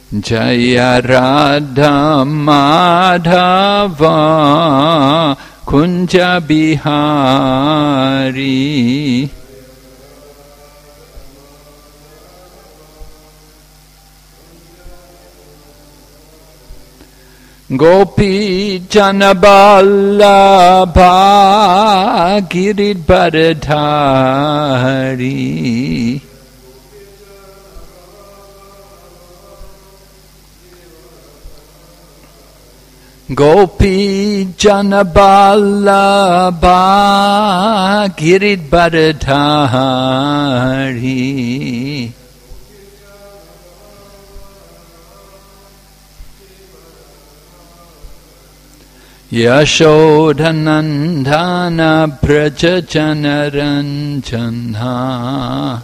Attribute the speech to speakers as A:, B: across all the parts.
A: Jaya Radha Madhava Kunja Bihari. Gopi Janaballabha Giridharadhari. Gopi Janaballabha Giridharadhari. Yashodhanandana Braja Janaranjana.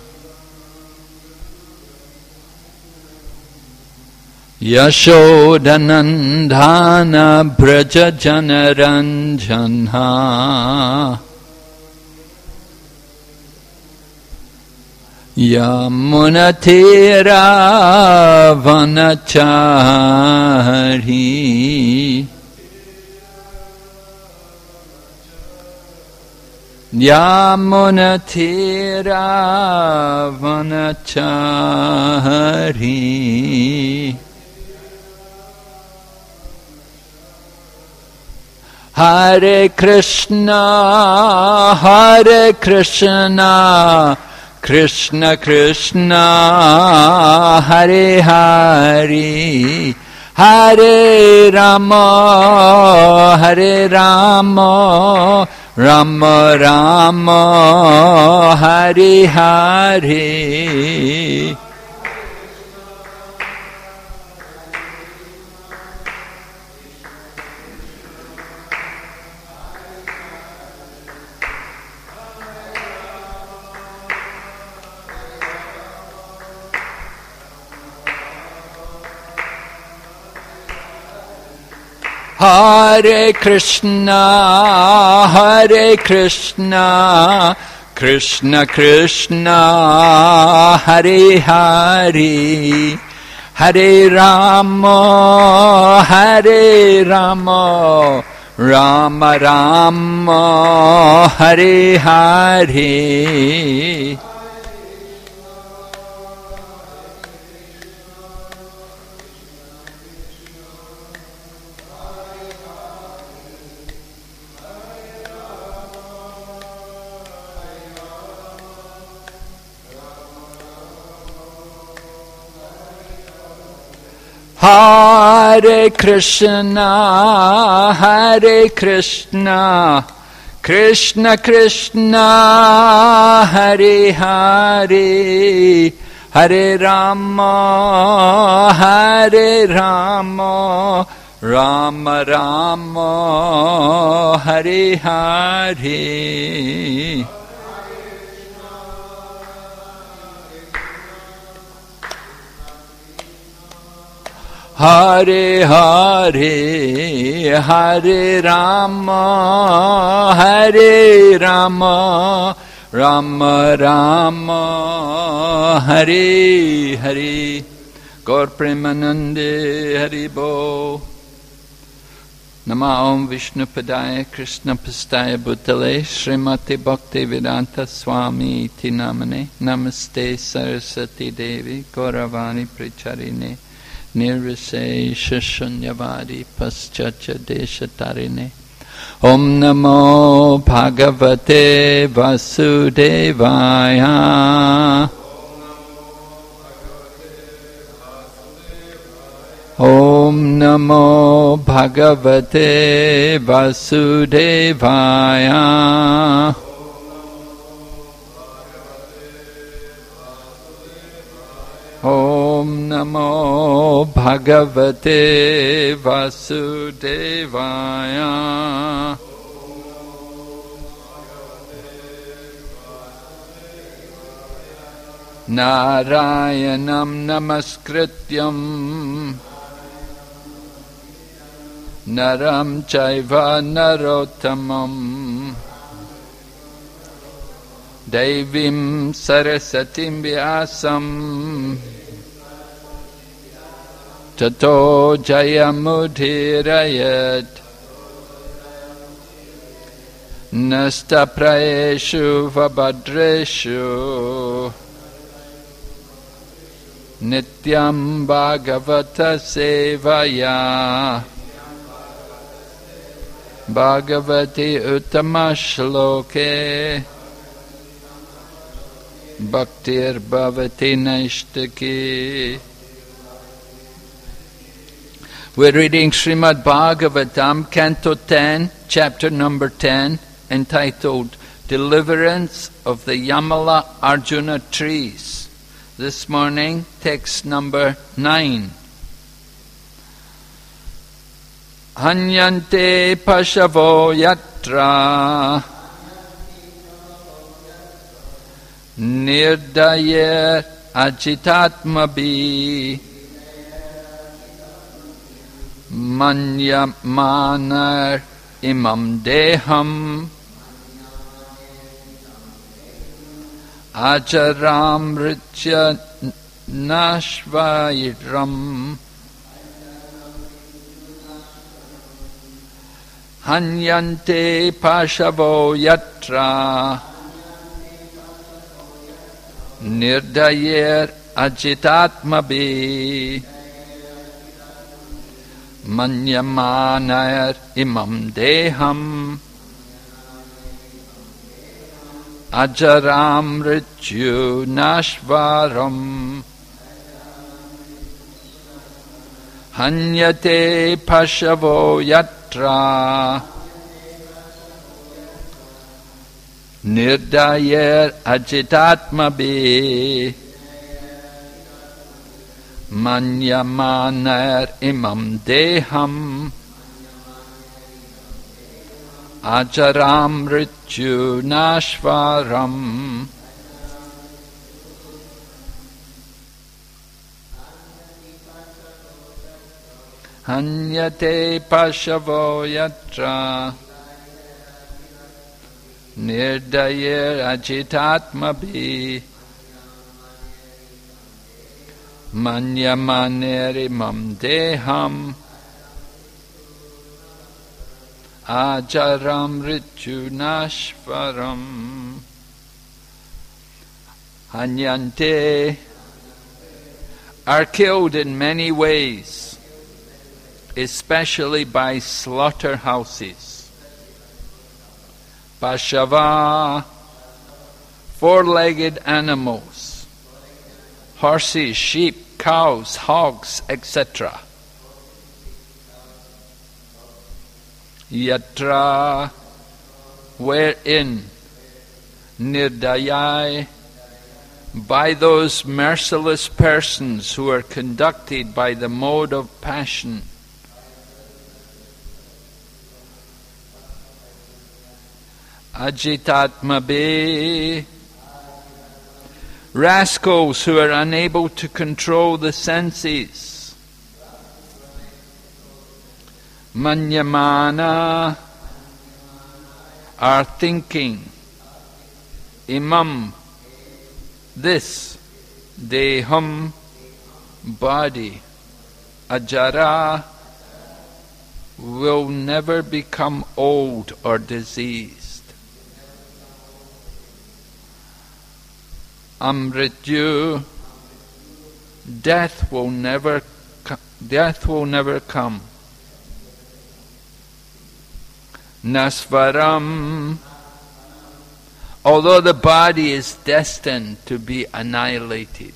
A: Yashodhanandana Braja Janaranjana. Yamunatira Vanachari. Yamunatira Vanachari. Hare Krishna, Hare Krishna, Krishna Krishna, Hare Hare, Hare Rama, Hare Rama, Rama Rama, Hare Hare. Hare Krishna, Hare Krishna, Krishna Krishna, Hare Hare, Hare Rama, Hare Rama, Rama Rama, Hare Hare. Hare Krishna, Hare Krishna, Krishna Krishna, Hare Hare, Hare Rama, Hare Rama, Rama Rama, Hare Hare. Hare Hare, Hare Rama, Hare Rama, Rama Rama, Hare Hare. Gaur Premanande Haribo. Nama Om Vishnu Padaya Krishna Pastaya Bhutale Srimati Bhakti Vedanta Swami Iti Namane. Namaste Saraswati Devi Gauravani Pricharine Nirvisesha Shunyavadi Paschacha Deshatarine. Om Namo Bhagavate Vasudevaya. Om Namo Bhagavate Vasudevaya. Om Namo Bhagavate Vasudevaya. Narayanam Namaskrityam Naram Chaiva Narottamam Devim, Sarasatim Vyasam tato jayamudhirayat nastapraeshu vabhadreshu nityam bhagavata sevaya bhagavati uttama shloke bhaktir bhavati naishtaki. We're reading Srimad Bhagavatam, Canto 10, chapter number 10, entitled Deliverance of the Yamala Arjuna Trees. This morning, text number 9. Hanyante pashavo yatra nirdayer ajitatmabi manyamanar imam deham ajaram ritya nashvairam hanyante pashavo yatra nirdayer ajitatmabi manyamanar imam deham ajaram rityu nashvaram hanyate pashavo yatra nirdayer ajitatmabi manyamanar imam deham ajaram rityu nashvaram. Hanyate pashavo yatra nirdayer ajitatmabi manyamaner imam deham ajaram rityu nashvaram. Hanyante are killed in many ways, especially by slaughterhouses. Pashava, four-legged animals, horses, sheep, cows, hogs, etc. Yatra, wherein, nirdayai, by those merciless persons who are conducted by the mode of passion. Ajitatmabe, rascals who are unable to control the senses. Manyamana, are thinking. Imam, this. Deham, body. Ajara, will never become old or diseased. Amrityu, death will never come. Nasvaram, although the body is destined to be annihilated.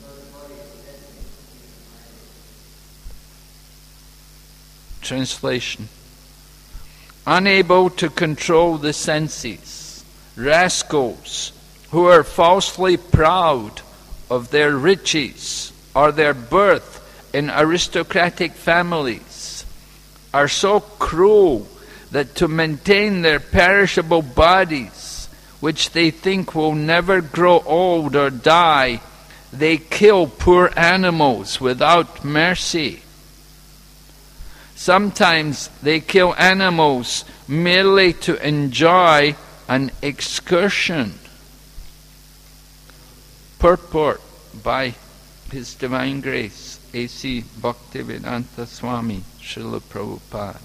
A: Translation: unable to control the senses, rascals who are falsely proud of their riches or their birth in aristocratic families are so cruel that to maintain their perishable bodies, which they think will never grow old or die, they kill poor animals without mercy. Sometimes they kill animals merely to enjoy an excursion. Purport by His Divine Grace, A.C. Bhaktivedanta Swami, Srila Prabhupada.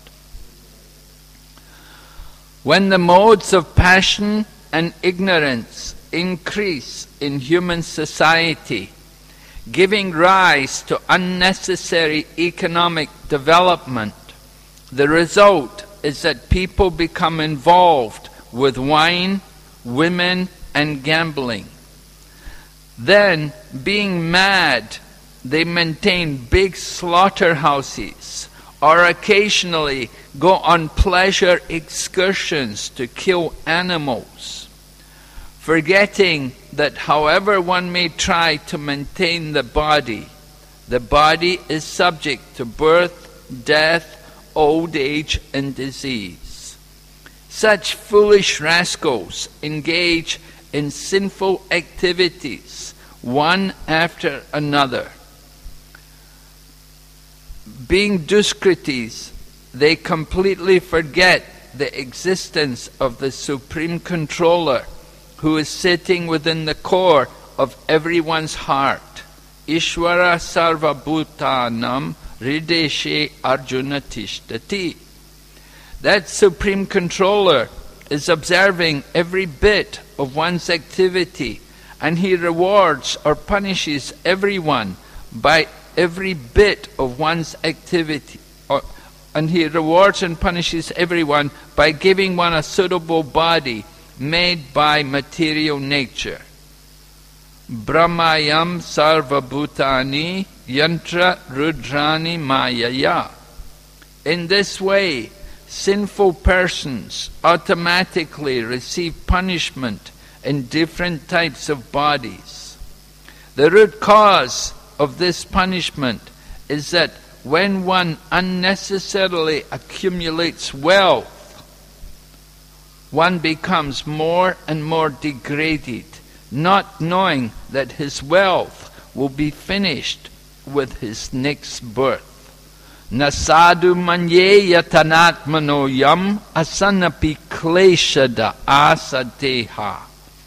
A: When the modes of passion and ignorance increase in human society, giving rise to unnecessary economic development, the result is that people become involved with wine, women, and gambling. Then, being mad, they maintain big slaughterhouses or occasionally go on pleasure excursions to kill animals, forgetting that however one may try to maintain the body is subject to birth, death, old age, and disease. Such foolish rascals engage in sinful activities, one after another. Being Duskritis, they completely forget the existence of the Supreme Controller, who is sitting within the core of everyone's heart. Ishvara sarva bhutanam hrideshe arjuna tishtati. That Supreme Controller is observing every bit of one's activity, and he rewards or punishes everyone by every bit of one's activity. And he rewards and punishes everyone by giving one a suitable body made by material nature. Brahmayam sarva bhutani yantra rudrani mayaya. In this way, sinful persons automatically receive punishment in different types of bodies. The root cause of this punishment is that when one unnecessarily accumulates wealth, one becomes more and more degraded, not knowing that his wealth will be finished with his next birth. Nasadu manye yatanatmano yam asanapi kleshada asadeha.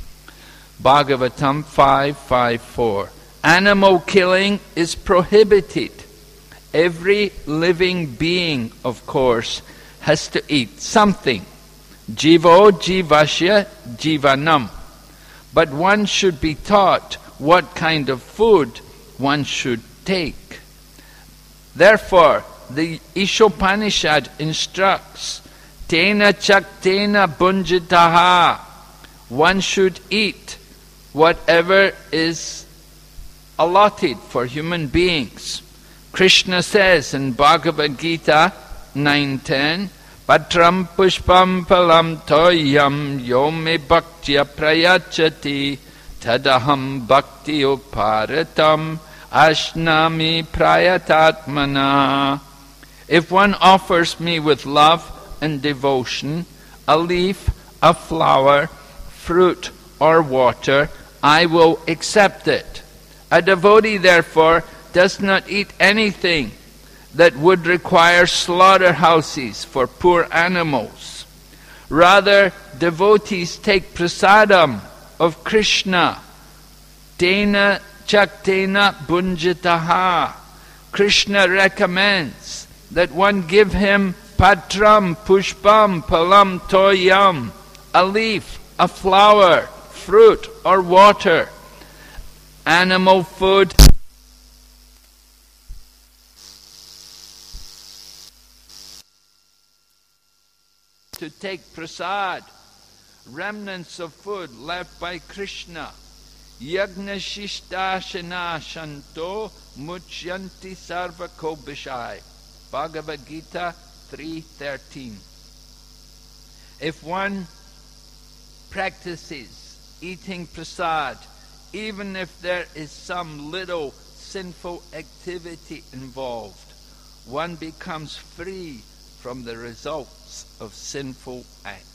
A: Bhagavatam 5:5-4. Animal killing is prohibited. Every living being, of course, has to eat something. Jivo jivasya jivanam. But one should be taught what kind of food one should take. Therefore, the Ishopanishad instructs, Tena chaktena bunjitaha. One should eat whatever is allotted for human beings. Krishna says in Bhagavad Gita 9:10, Patram pushpam palam toyam yome bhaktya prayachati tadaham bhakti uparatam ashnami prayatatmana. If one offers me with love and devotion a leaf, a flower, fruit, or water, I will accept it. A devotee, therefore, does not eat anything that would require slaughterhouses for poor animals. Rather, devotees take prasadam of Krishna. Tena chaktena bunjitaha. Krishna recommends that one give him patram pushpam palam toyam, a leaf, a flower, fruit, or water. Animal food to take prasad, remnants of food left by Krishna. Yagna shishta shena shanto muchyanti sarva kobishai. Bhagavad Gita 3:13. If one practices eating prasad, even if there is some little sinful activity involved, one becomes free from the results of sinful acts.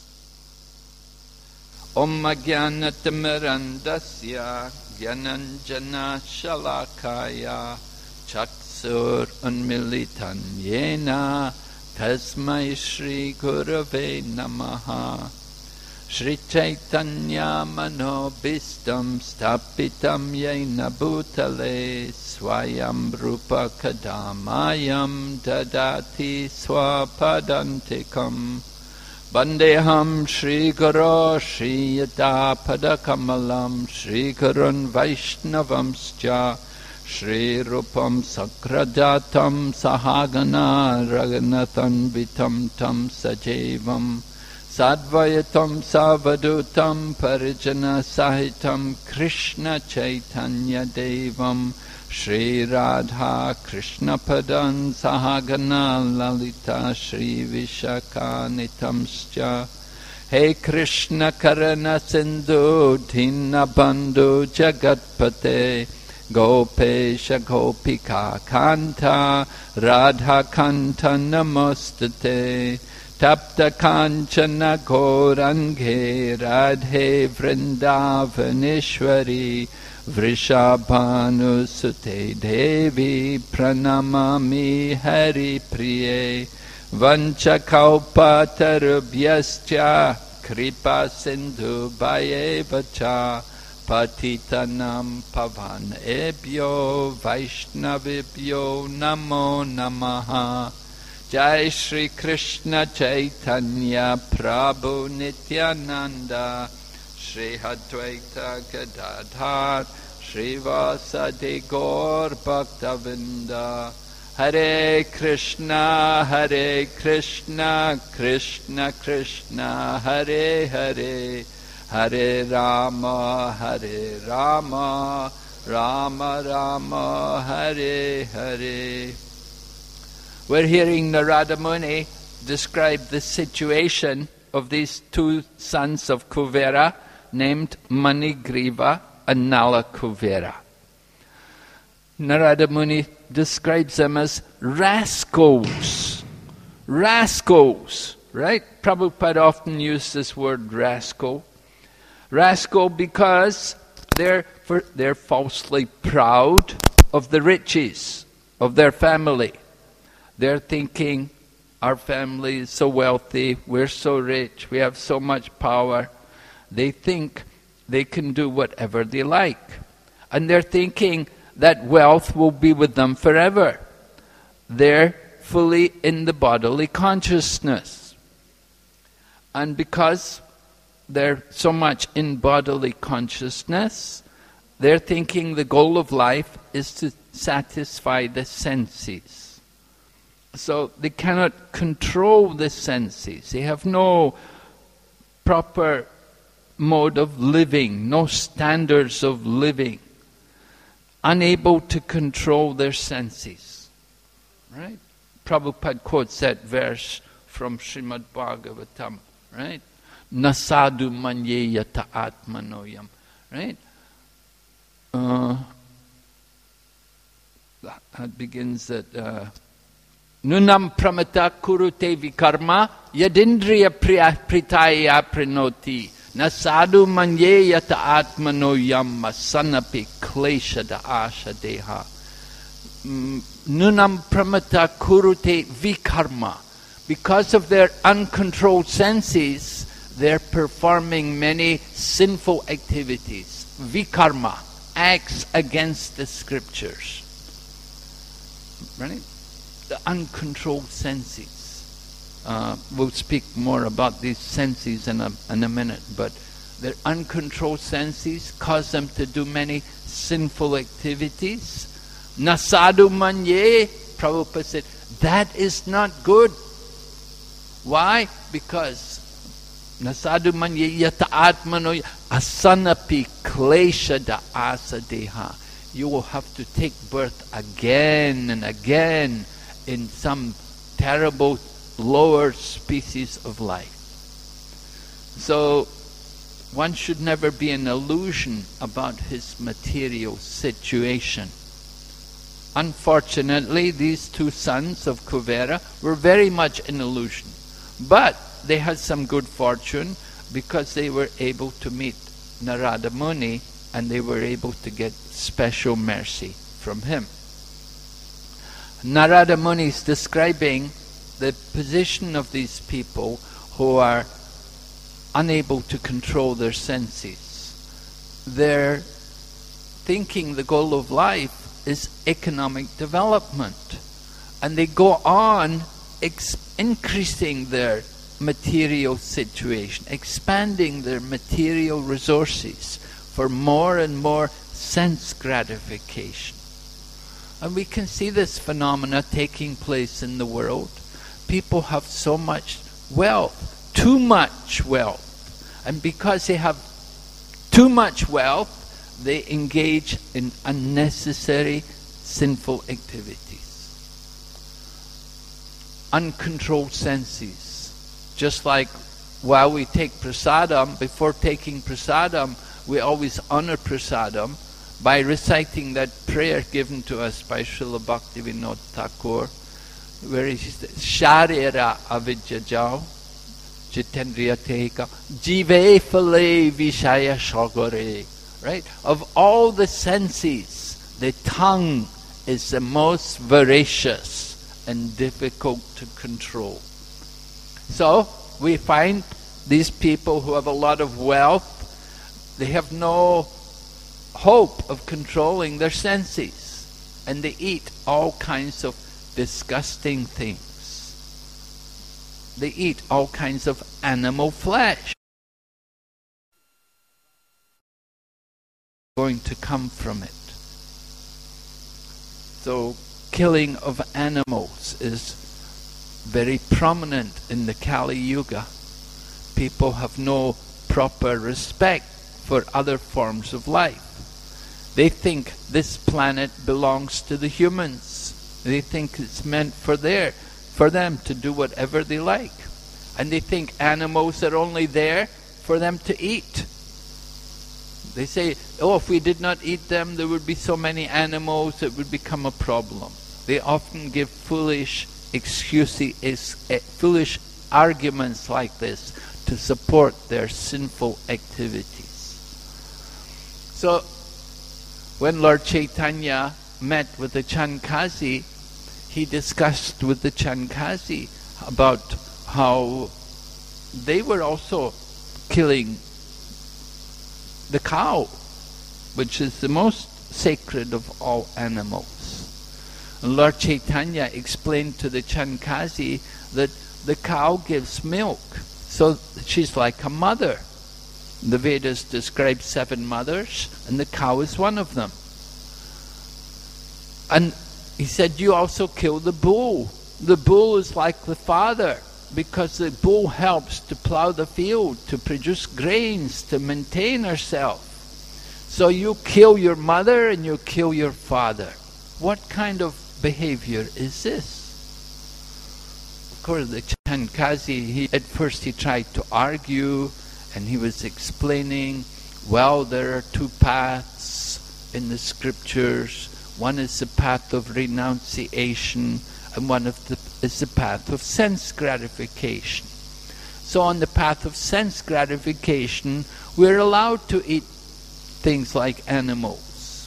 A: Om Jnanatimirandasya Jnananjana Shalakaya Chaksur Unmilitan Yena Tasmai Shri Gurave Namaha. Shri Chaitanya Manobhistam Stapitam Yena Bhutale Swayam Rupa Kadamayam Dadati Swapadantikam Bandeham Shri Guru Shri Yadapada Kamalam Shri Gurun Vaishnavamscha Shri Rupam Sakradatam Sahagana Raghunathan Vitam Tam Sajevam Sadvayatam Savadutam Parijana Sahitam Krishna Chaitanya Devam Shri Radha Krishna Padan Sahagana Lalita Shri Vishakanitamscha He Krishna Karana Sindhu Dina Bandhu Jagatpate Gopesha Gopika Kanta Radha Kanta Namostate Tapta Kanchana Gaurange Radhe Vrindavaneshwari Vrishabhanusute Devi Pranamami Hari Priye Vanchakalpatarubhyascha Kripa Sindhu Bhayevacha Patitanam Pavanebhyo Vaishnavibhyo Namo Namaha Jai Shri Krishna Chaitanya Prabhu Nityananda Shri Advaita Gadadhar Shri Vasadi Gaur Bhaktavinda Hare Krishna Krishna Krishna Hare Hare Hare Rama Rama Rama Hare Hare. We're hearing Narada Muni describe the situation of these two sons of Kuvera named Manigriva and Nala Kuvera. Narada Muni describes them as rascals. Rascals, right? Prabhupada often used this word rascal. Rascal because they're falsely proud of the riches of their family. They're thinking, our family is so wealthy, we're so rich, we have so much power. They think they can do whatever they like. And they're thinking that wealth will be with them forever. They're fully in the bodily consciousness. And because they're so much in bodily consciousness, they're thinking the goal of life is to satisfy the senses. So they cannot control the senses. They have no proper mode of living, no standards of living. Unable to control their senses. Right? Prabhupada quotes that verse from Srimad Bhagavatam. Right? Nasadu manye yata atmanoyam. Right? That begins at Nunam pramata kurute vikarma yadindriya pritaya prinoti nasadu manye yata atmanoyam masanapi kleshada asha deha. Nunam pramata kurute vikarma. Because of their uncontrolled senses, they're performing many sinful activities. Vikarma, acts against the scriptures. Right? The uncontrolled senses. We'll speak more about these senses in a minute, but their uncontrolled senses cause them to do many sinful activities. Nasadu manye, Prabhupada said, that is not good. Why? Because nasadu manye yata atmano asanapi klesha da asadeha. You will have to take birth again and again in some terrible lower species of life. So one should never be an illusion about his material situation. Unfortunately, these two sons of Kuvera were very much an illusion. But they had some good fortune because they were able to meet Narada Muni and they were able to get special mercy from him. Narada Muni is describing the position of these people who are unable to control their senses. They're thinking the goal of life is economic development. And they go on increasing their material situation, expanding their material resources for more and more sense gratification. And we can see this phenomena taking place in the world. People have so much wealth, too much wealth. And because they have too much wealth, they engage in unnecessary sinful activities. Uncontrolled senses. Just like while we take prasadam, before taking prasadam, we always honor prasadam by reciting that prayer given to us by Srila Bhaktivinoda Thakur, where he says, Sharira avidyajao, jitendriya teka, jive phale vishaya shagore. Right? Of all the senses, the tongue is the most voracious and difficult to control. So, we find these people who have a lot of wealth, they have no hope of controlling their senses. And they eat all kinds of disgusting things. They eat all kinds of animal flesh. Going to come from it. So, killing of animals is very prominent in the Kali Yuga. People have no proper respect for other forms of life. They think this planet belongs to the humans. They think it's meant for them to do whatever they like. And they think animals are only there for them to eat. They say, oh, if we did not eat them, there would be so many animals, it would become a problem. They often give foolish excuses, foolish arguments like this to support their sinful activities. So, when Lord Chaitanya met with the Chankazi, he discussed with the Chankazi about how they were also killing the cow, which is the most sacred of all animals. And Lord Chaitanya explained to the Chankazi that the cow gives milk, so she's like a mother. The Vedas describe 7 mothers, and the cow is one of them. And he said, you also kill the bull. The bull is like the father, because the bull helps to plow the field, to produce grains, to maintain herself. So you kill your mother and you kill your father. What kind of behavior is this? Of course, the Chankazi, at first he tried to argue, and he was explaining, well, there are 2 paths in the scriptures. One is the path of renunciation, and one is the path of sense gratification. So on the path of sense gratification, we're allowed to eat things like animals.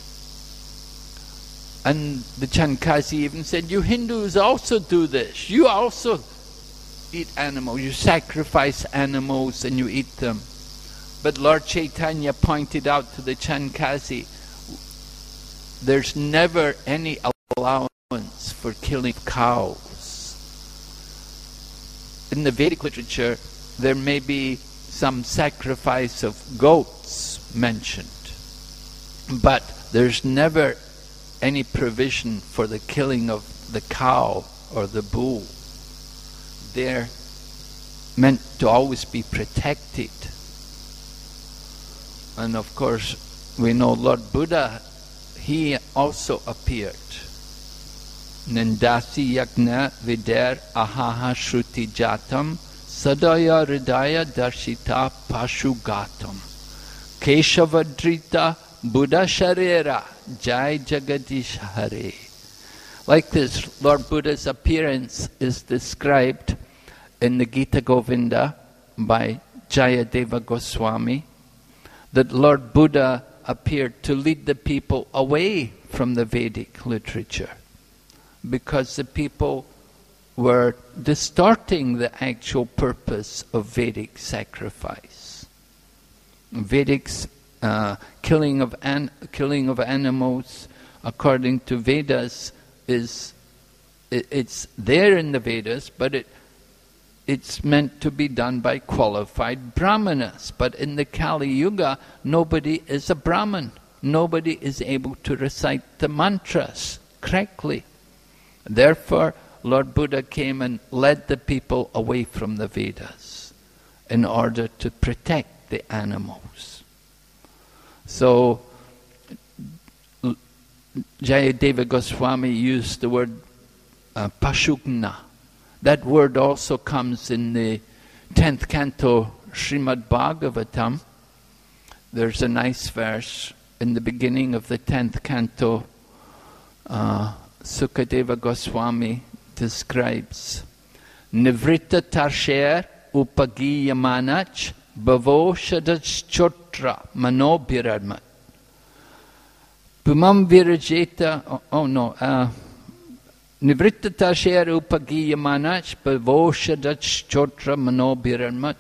A: And the Chankazi even said, you Hindus also do this. You also eat animals. You sacrifice animals and you eat them. But Lord Chaitanya pointed out to the Chankazi, there's never any allowance for killing cows. In the Vedic literature, there may be some sacrifice of goats mentioned, but there's never any provision for the killing of the cow or the bull. They're meant to always be protected. And of course, we know Lord Buddha, he also appeared. Nindasi yagna vider ahaha shruti jatam sadaya hridaya darshita pashu gatam keshavadrita Buddha sharira jai jagadish hare. Like this, Lord Buddha's appearance is described in the Gita Govinda by Jayadeva Goswami, that Lord Buddha appeared to lead the people away from the Vedic literature, because the people were distorting the actual purpose of Vedic sacrifice. Vedic's killing of animals, according to Vedas, it's there in the Vedas, but it's meant to be done by qualified brahmanas. But in the Kali Yuga, nobody is a brahman. Nobody is able to recite the mantras correctly. Therefore, Lord Buddha came and led the people away from the Vedas in order to protect the animals. So, Jayadeva Goswami used the word Pashugna. That word also comes in the 10th canto Srimad Bhagavatam. There's a nice verse in the beginning of the 10th canto. Sukadeva Goswami describes Nivritta Tarsher Upagiyamanach Bhavo Shadachchotra Manobhirarmat Pumam Virajeta Nivritta Tarsher Upagiyamanach Bhavo Shadachchotra Manobhirarmat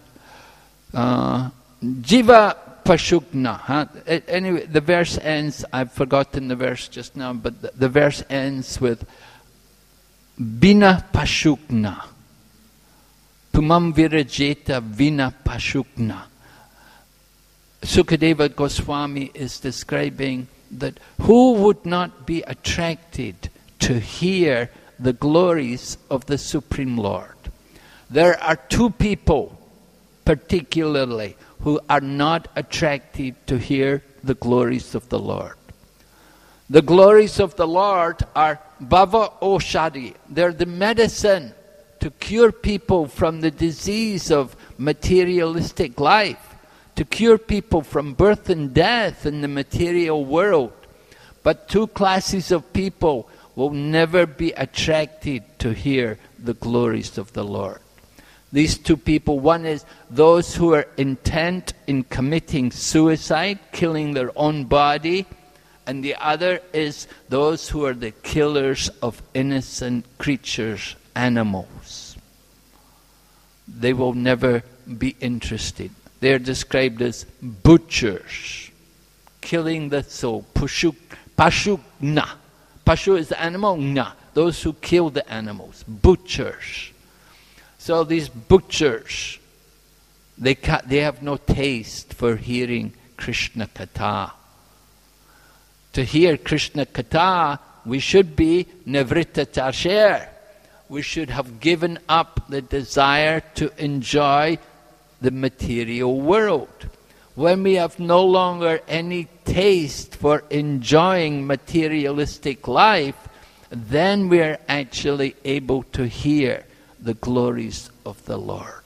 A: Jiva Pashugna. Anyway, the verse ends, I've forgotten the verse just now, but the verse ends with Vina Pashugna. Pumam Virajeta Vina Pashugna. Sukadeva Goswami is describing that who would not be attracted to hear the glories of the Supreme Lord? There are two people particularly who are not attracted to hear the glories of the Lord. The glories of the Lord are Bhava Oshadi. They're the medicine to cure people from the disease of materialistic life, to cure people from birth and death in the material world. But two classes of people will never be attracted to hear the glories of the Lord. These two people, one is those who are intent in committing suicide, killing their own body, and the other is those who are the killers of innocent creatures, animals. They will never be interested. They are described as butchers, killing the soul. Pashugna. Pashu is the animal, na. Those who kill the animals, butchers. So these butchers, they have no taste for hearing Krishna Katha. To hear Krishna Katha, we should be Nivritta Tarsher. We should have given up the desire to enjoy the material world. When we have no longer any taste for enjoying materialistic life, then we are actually able to hear the glories of the Lord.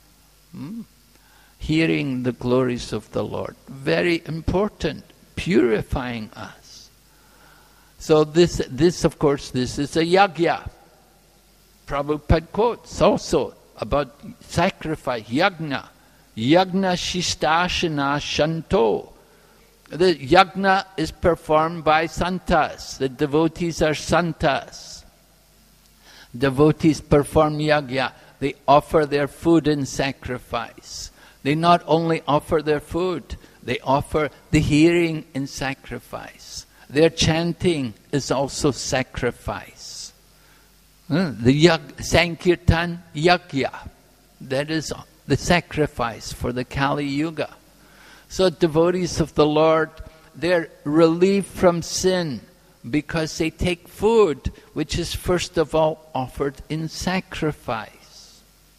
A: Hearing the glories of the Lord. Very important. Purifying us. So this of course, this is a yagya. Prabhupada quotes also about sacrifice, yagna. Yagna shistashana shanto. The yagna is performed by santas. The devotees are santas. Devotees perform yagya. They offer their food in sacrifice. They not only offer their food, they offer the hearing in sacrifice. Their chanting is also sacrifice. The Sankirtan yagya, that is the sacrifice for the Kali Yuga. So devotees of the Lord, they're relieved from sin because they take food which is first of all offered in sacrifice.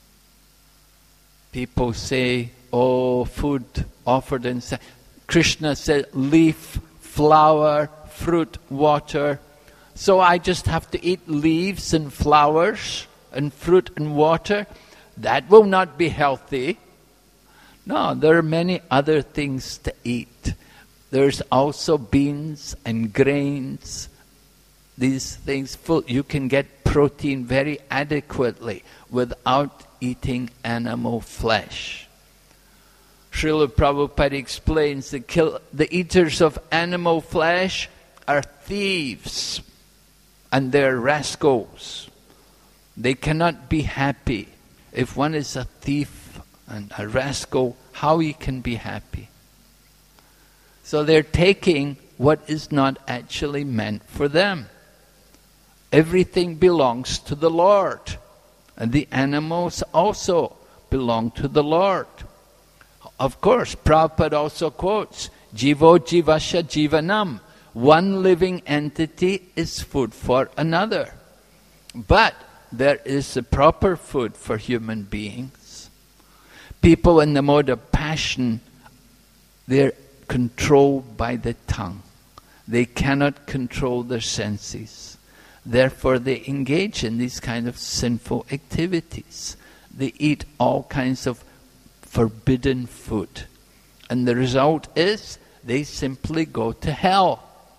A: People say, oh, food offered in sacrifice. Krishna said leaf, flower, fruit, water. So I just have to eat leaves and flowers and fruit and water? That will not be healthy. No, there are many other things to eat. There's also beans and grains. These things, you can get protein very adequately without eating animal flesh. Srila Prabhupada explains the eaters of animal flesh are thieves and they're rascals. They cannot be happy. If one is a thief and a rascal, how he can be happy? So they're taking what is not actually meant for them. Everything belongs to the Lord. And the animals also belong to the Lord. Of course, Prabhupada also quotes, Jivo jivasya jivanam. One living entity is food for another. But there is a proper food for human beings. People in the mode of passion, they're controlled by the tongue. They cannot control their senses. Therefore they engage in these kind of sinful activities. They eat all kinds of forbidden food. And the result is they simply go to hell.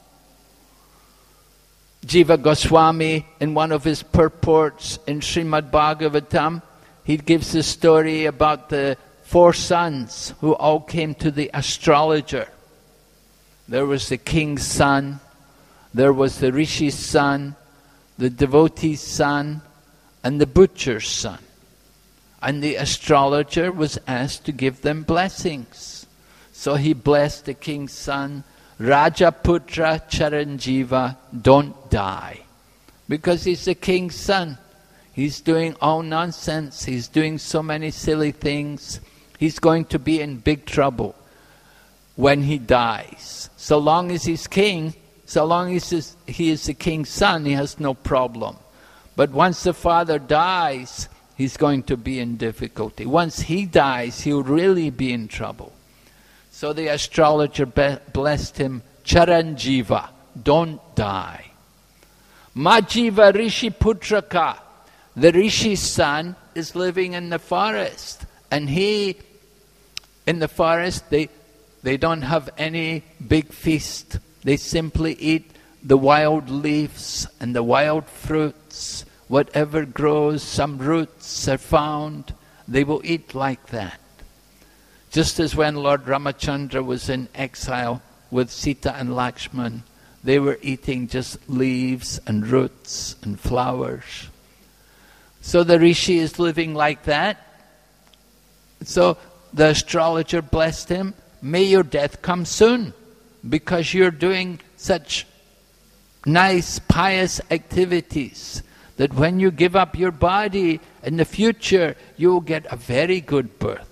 A: Jiva Goswami, in one of his purports in Srimad Bhagavatam, he gives a story about the 4 sons who all came to the astrologer. There was the king's son, there was the rishi's son, the devotee's son, and the butcher's son. And the astrologer was asked to give them blessings. So he blessed the king's son, Rajaputra Charanjiva, don't die. Because he's the king's son. He's doing all nonsense. He's doing so many silly things. He's going to be in big trouble when he dies. So long as he's king, so long as he is the king's son, he has no problem. But once the father dies, he's going to be in difficulty. Once he dies, he'll really be in trouble. So the astrologer blessed him, Charanjiva, don't die. Majiva Rishi Putraka, the Rishi's son is living in the forest. And in the forest, they don't have any big feast. They simply eat the wild leaves and the wild fruits. Whatever grows, some roots are found, they will eat like that. Just as when Lord Ramachandra was in exile with Sita and Lakshman, they were eating just leaves and roots and flowers. So the rishi is living like that. So the astrologer blessed him, may your death come soon, because you're doing such nice, pious activities that when you give up your body in the future, you will get a very good birth.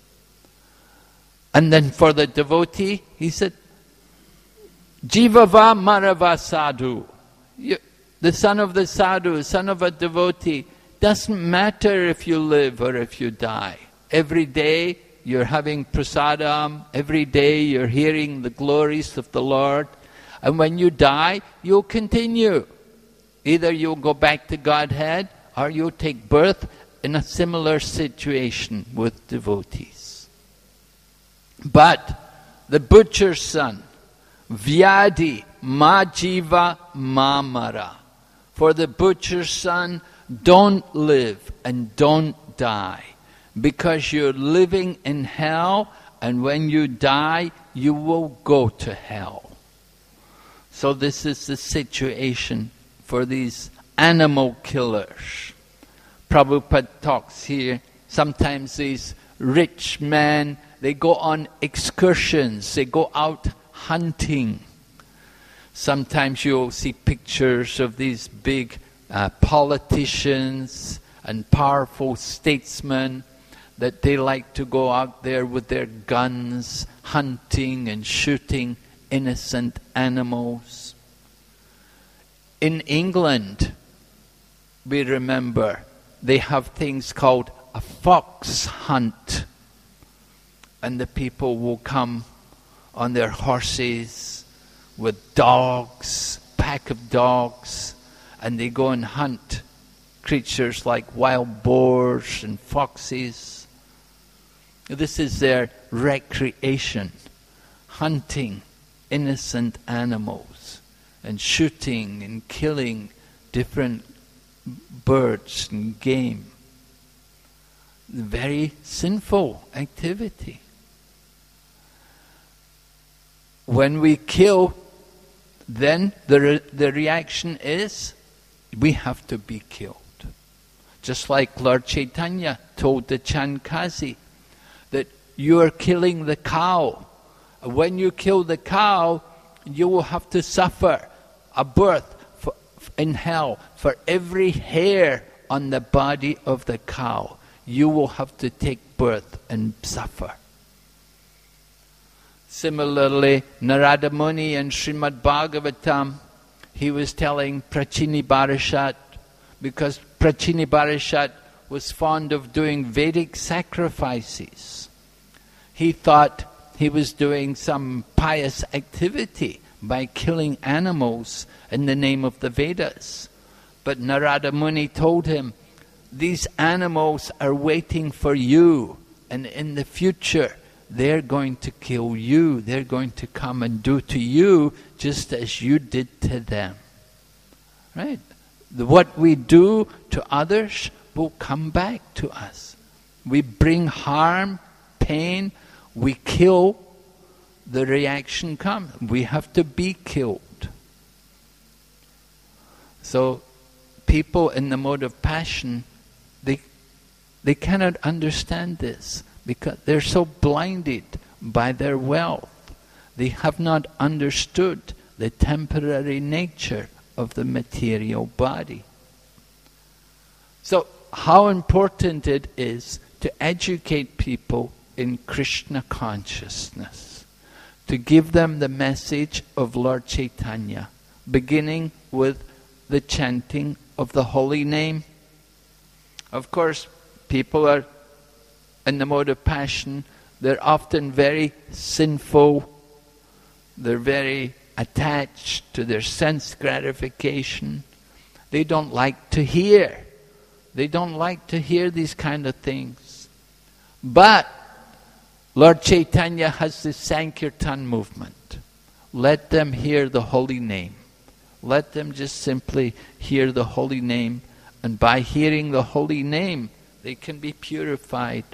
A: And then for the devotee, he said, Jivava Marava Sadhu. The son of the sadhu, son of a devotee, doesn't matter if you live or if you die. Every day you're having prasadam, every day you're hearing the glories of the Lord. And when you die, you'll continue. Either you'll go back to Godhead or you'll take birth in a similar situation with devotees. But the butcher's son, Vyadi Majiva Mamara. For the butcher's son, don't live and don't die, because you're living in hell, and when you die, you will go to hell. So this is the situation for these animal killers. Prabhupada talks here, sometimes these rich men, they go on excursions, they go out hunting. Sometimes you'll see pictures of these big politicians and powerful statesmen that they like to go out there with their guns, hunting and shooting innocent animals. In England, we remember, they have things called a fox hunt. And the people will come on their horses with dogs, pack of dogs, and they go and hunt creatures like wild boars and foxes. This is their recreation, hunting innocent animals and shooting and killing different birds and game. Very sinful activity. When we kill, then the reaction is we have to be killed. Just like Lord Chaitanya told the Chandkazi that you are killing the cow. When you kill the cow, you will have to suffer a birth in hell. For every hair on the body of the cow, you will have to take birth and suffer. Similarly, Narada Muni in Srimad Bhagavatam, he was telling Prachini Bharishat, because Prachini Bharishat was fond of doing Vedic sacrifices. He thought he was doing some pious activity by killing animals in the name of the Vedas. But Narada Muni told him, these animals are waiting for you, and in the future they're going to kill you. They're going to come and do to you just as you did to them. Right? What we do to others will come back to us. We bring harm, pain, we kill, the reaction comes. We have to be killed. So people in the mode of passion, they cannot understand this because they're so blinded by their wealth. They have not understood the temporary nature of the material body. So how important it is to educate people in Krishna consciousness, to give them the message of Lord Chaitanya, beginning with the chanting of the holy name. Of course, people are in the mode of passion, they're often very sinful, they're very attached to their sense gratification. They don't like to hear. They don't like to hear these kind of things. But Lord Chaitanya has this Sankirtan movement. Let them hear the holy name. Let them just simply hear the holy name, and by hearing the holy name, they can be purified.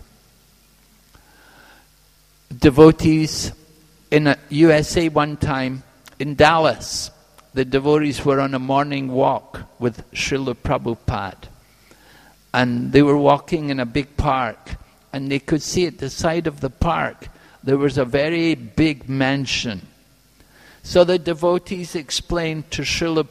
A: Devotees in USA one time, in Dallas, the devotees were on a morning walk with Srila Prabhupada. And they were walking in a big park, and they could see at the side of the park there was a very big mansion. So the devotees explained to Srila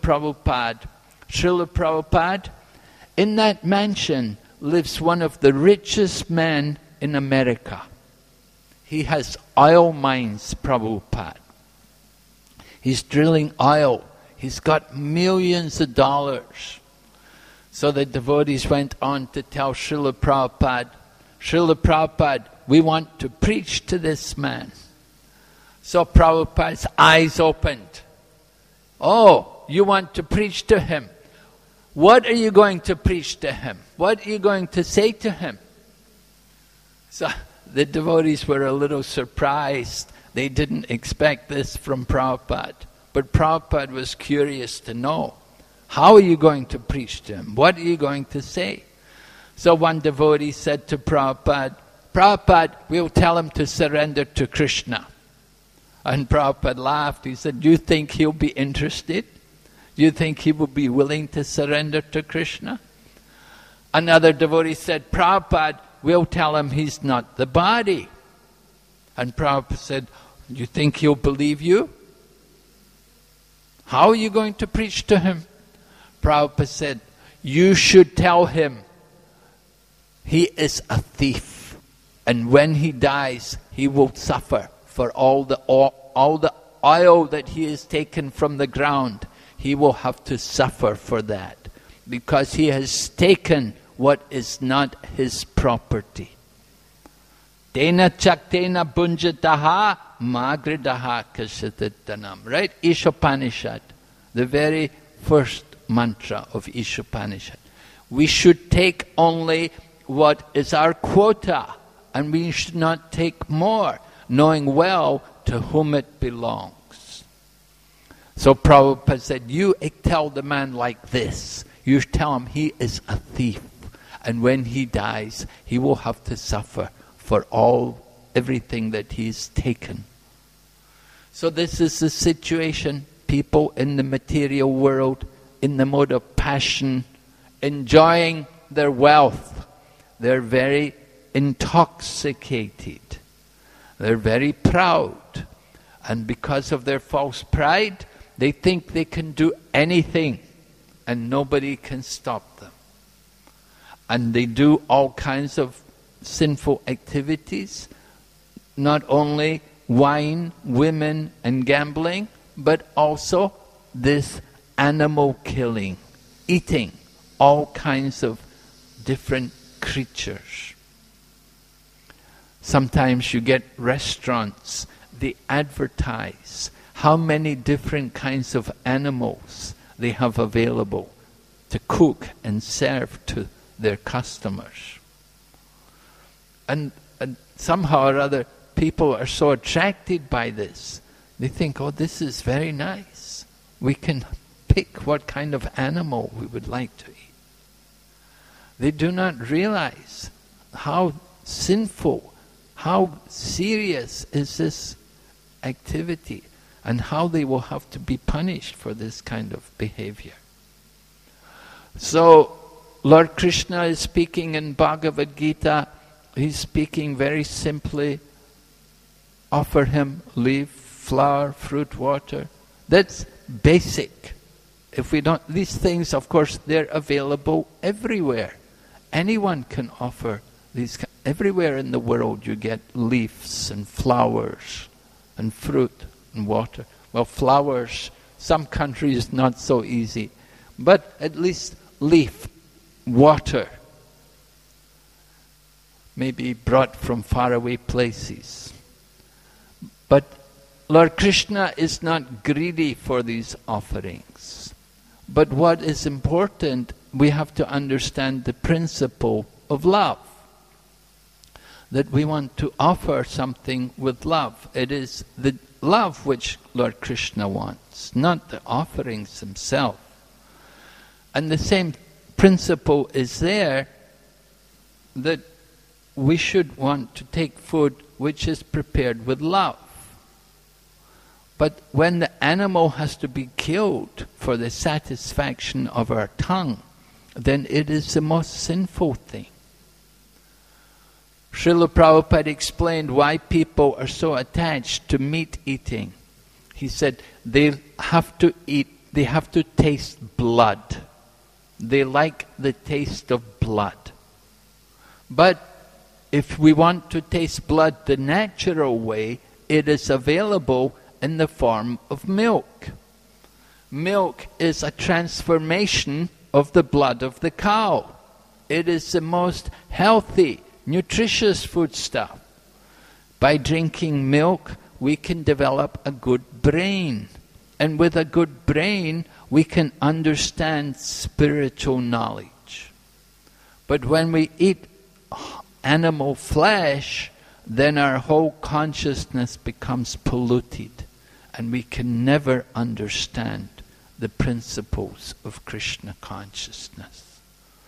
A: Prabhupada, in that mansion lives one of the richest men in America. He has oil mines, Prabhupada. He's drilling oil. He's got millions of dollars. So the devotees went on to tell Srila Prabhupada, we want to preach to this man. So Prabhupada's eyes opened. Oh, you want to preach to him? What are you going to preach to him? What are you going to say to him? So the devotees were a little surprised. They didn't expect this from Prabhupada. But Prabhupada was curious to know, how are you going to preach to him? What are you going to say? So one devotee said to Prabhupada, we'll tell him to surrender to Krishna. And Prabhupada laughed. He said, do you think he'll be interested? Do you think he will be willing to surrender to Krishna? Another devotee said, Prabhupada, we'll tell him he's not the body. And Prabhupada said, do you think he'll believe you? How are you going to preach to him? Prabhupada said, you should tell him he is a thief, and when he dies, he will suffer for all the oil that he has taken from the ground. He will have to suffer for that, because he has taken what is not his property. Tena chaktena bunjataha magridaha kashatittanam. Right? Ishopanishad, the very first mantra of Ishopanishad. We should take only what is our quota, and we should not take more, knowing well to whom it belongs. So Prabhupada said, you tell the man like this. You tell him he is a thief, and when he dies, he will have to suffer for everything that he's taken. So this is the situation. People in the material world, in the mode of passion, enjoying their wealth, they're very intoxicated. They're very proud. And because of their false pride, they think they can do anything and nobody can stop them. And they do all kinds of sinful activities, not only wine, women, and gambling, but also this animal killing, eating all kinds of different creatures. Sometimes you get restaurants, they advertise how many different kinds of animals they have available to cook and serve to their customers. And somehow or other, people are so attracted by this. They think, oh, this is very nice. We can pick what kind of animal we would like to eat. They do not realize how sinful, how serious is this activity, and how they will have to be punished for this kind of behavior. So, Lord Krishna is speaking in Bhagavad Gita. He's speaking very simply. Offer him leaf, flower, fruit, water. That's basic. If we don't, these things, of course, they're available everywhere. Anyone can offer these. Everywhere in the world you get leaves and flowers and fruit and water. Well, flowers, some countries not so easy, but at least leaf, water, maybe brought from faraway places. But Lord Krishna is not greedy for these offerings. But what is important, we have to understand the principle of love. That we want to offer something with love. It is the love which Lord Krishna wants, not the offerings themselves. And the same principle is there, that we should want to take food which is prepared with love. But when the animal has to be killed for the satisfaction of our tongue, then it is the most sinful thing. Srila Prabhupada explained why people are so attached to meat eating. He said they have to taste blood. They like the taste of blood. But if we want to taste blood the natural way, it is available in the form of milk. Milk is a transformation of the blood of the cow. It is the most healthy, nutritious foodstuff. By drinking milk, we can develop a good brain. And with a good brain, we can understand spiritual knowledge. But when we eat animal flesh, then our whole consciousness becomes polluted. And we can never understand the principles of Krishna consciousness.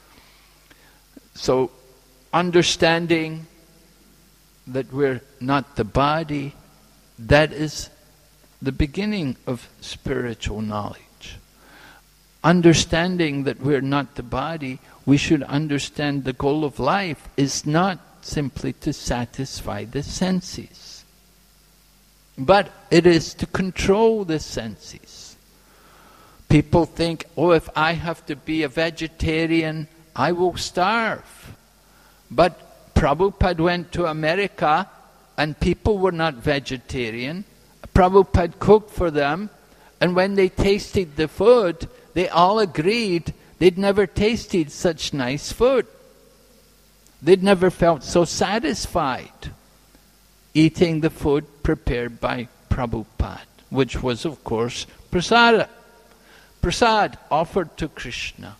A: So, understanding that we're not the body, that is the beginning of spiritual knowledge. Understanding that we're not the body, we should understand the goal of life is not simply to satisfy the senses, but it is to control the senses. People think, oh, if I have to be a vegetarian, I will starve. But Prabhupada went to America and people were not vegetarian. Prabhupada cooked for them, and when they tasted the food, they all agreed they'd never tasted such nice food. They'd never felt so satisfied eating the food prepared by Prabhupada, which was, of course, prasada. Prasad offered to Krishna.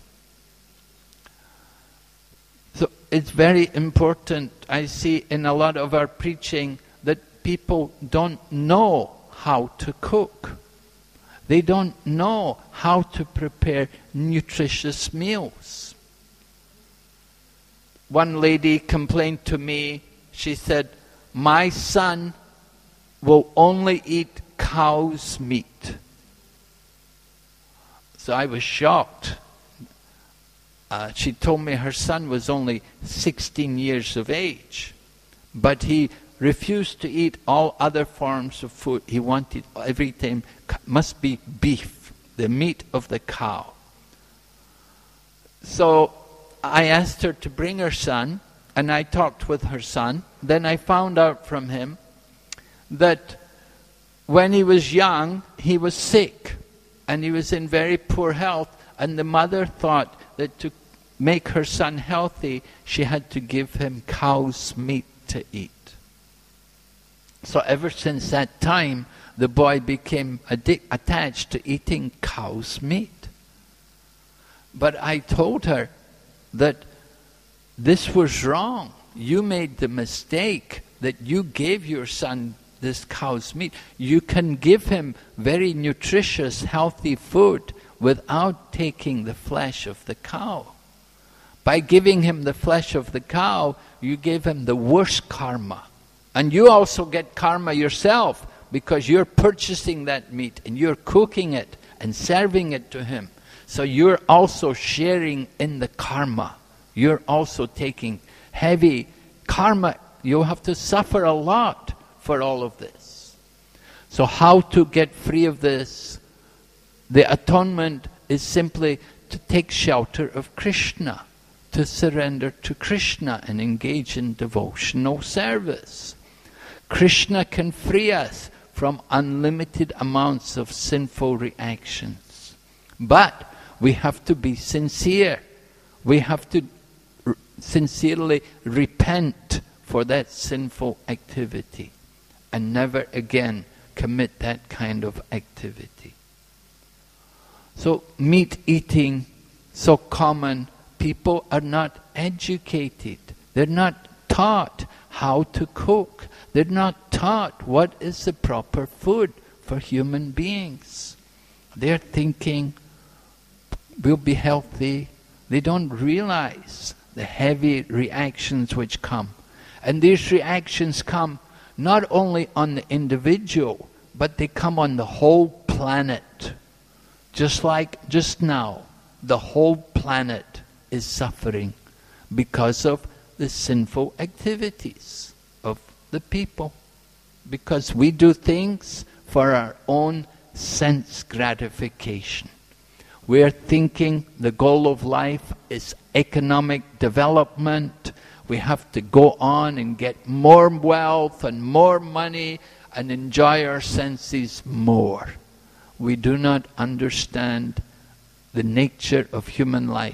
A: So it's very important, I see in a lot of our preaching, that people don't know how to cook. They don't know how to prepare nutritious meals. One lady complained to me, she said, my son will only eat cow's meat. So I was shocked. she told me her son was only 16 years of age, but he refused to eat all other forms of food. He wanted everything, must be beef, the meat of the cow. So I asked her to bring her son, and I talked with her son. Then I found out from him that when he was young, he was sick, and he was in very poor health, and the mother thought that to make her son healthy, she had to give him cow's meat to eat. So ever since that time, the boy became attached to eating cow's meat. But I told her that this was wrong. You made the mistake that you gave your son this cow's meat. You can give him very nutritious, healthy food without taking the flesh of the cow. By giving him the flesh of the cow, you gave him the worst karma. And you also get karma yourself, because you're purchasing that meat and you're cooking it and serving it to him. So you're also sharing in the karma. You're also taking heavy karma. You have to suffer a lot for all of this. So how to get free of this? The atonement is simply to take shelter of Krishna, to surrender to Krishna and engage in devotional service. Krishna can free us from unlimited amounts of sinful reactions. But we have to be sincere. We have to sincerely repent for that sinful activity and never again commit that kind of activity. So meat eating, so common, people are not educated. They're not taught how to cook. They're not taught what is the proper food for human beings. They're thinking, we'll be healthy. They don't realize the heavy reactions which come. And these reactions come not only on the individual, but they come on the whole planet. Just like just now, the whole planet is suffering because of the sinful activities of the people. Because we do things for our own sense gratification. We're thinking the goal of life is economic development. We have to go on and get more wealth and more money and enjoy our senses more. We do not understand the nature of human life.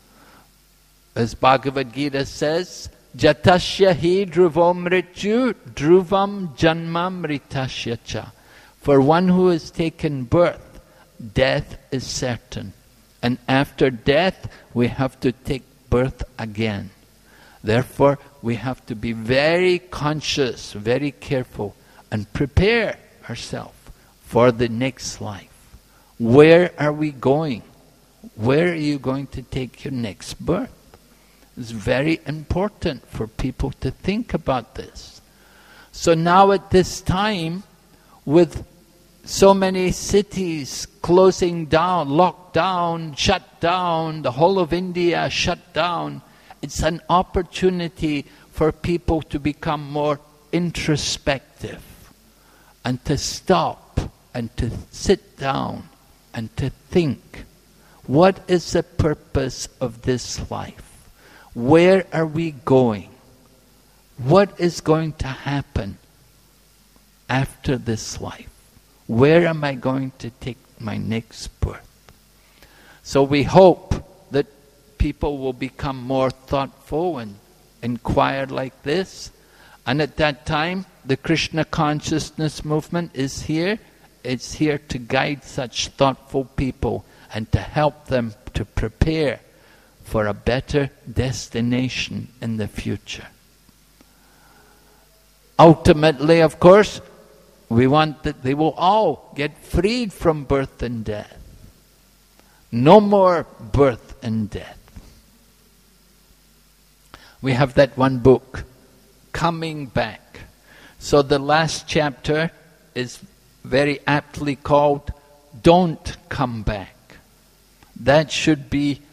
A: As Bhagavad Gita says, Jatasya hi dhruvam mrityu dhruvam janmam ritasya cha. For one who has taken birth, death is certain. And after death, we have to take birth again. Therefore, we have to be very conscious, very careful, and prepare ourselves for the next life. Where are we going? Where are you going to take your next birth? It's very important for people to think about this. So now at this time, with so many cities closing down, locked down, shut down, the whole of India shut down, it's an opportunity for people to become more introspective and to stop and to sit down and to think, what is the purpose of this life? Where are we going? What is going to happen after this life? Where am I going to take my next birth? So we hope that people will become more thoughtful and inquire like this. And at that time, the Krishna consciousness movement is here. It's here to guide such thoughtful people and to help them to prepare for a better destination in the future. Ultimately, of course, we want that they will all get freed from birth and death. No more birth and death. We have that one book, Coming Back. So the last chapter is very aptly called Don't Come Back. That should be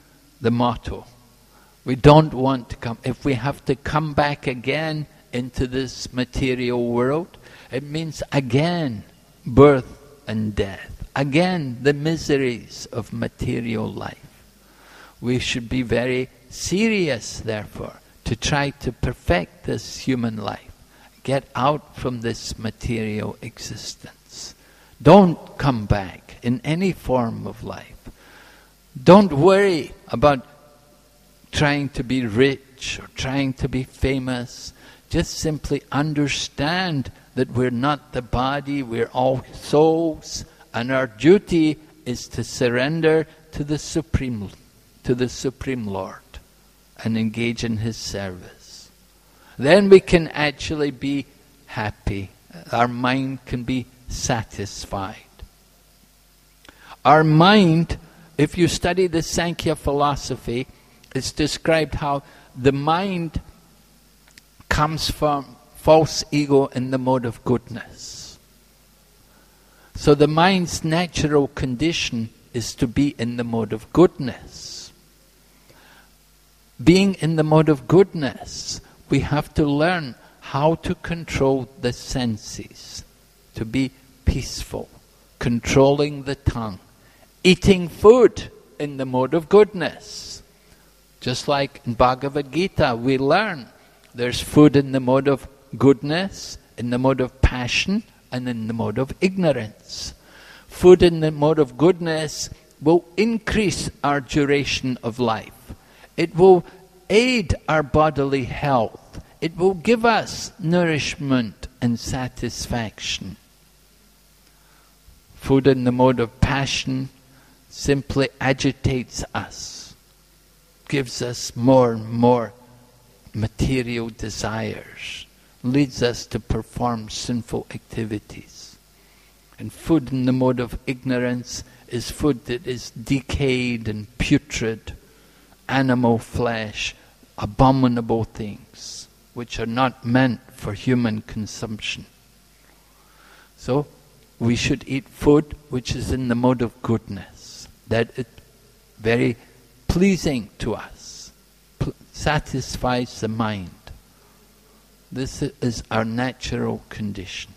A: the motto. We don't want to come. If we have to come back again into this material world, it means again birth and death. Again the miseries of material life. We should be very serious, therefore, to try to perfect this human life. Get out from this material existence. Don't come back in any form of life. Don't worry about trying to be rich or trying to be famous. Just simply understand that we're not the body, we're all souls, and our duty is to surrender to the Supreme Lord and engage in His service. Then we can actually be happy. Our mind can be satisfied. Our mind, if you study the Sankhya philosophy, it's described how the mind comes from false ego in the mode of goodness. So the mind's natural condition is to be in the mode of goodness. Being in the mode of goodness, we have to learn how to control the senses, to be peaceful, controlling the tongue, eating food in the mode of goodness. Just like in Bhagavad Gita, we learn there's food in the mode of goodness, in the mode of passion, and in the mode of ignorance. Food in the mode of goodness will increase our duration of life. It will aid our bodily health. It will give us nourishment and satisfaction. Food in the mode of passion simply agitates us, gives us more and more material desires, leads us to perform sinful activities. And food in the mode of ignorance is food that is decayed and putrid, animal flesh, abominable things, which are not meant for human consumption. So, we should eat food which is in the mode of goodness, that is very pleasing to us, satisfies the mind. This is our natural condition.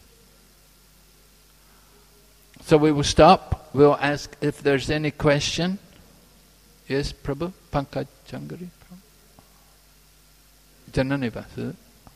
A: So we will stop. We'll ask if there's any question. Yes, Prabhu? Pankaj Changari? Jananivas.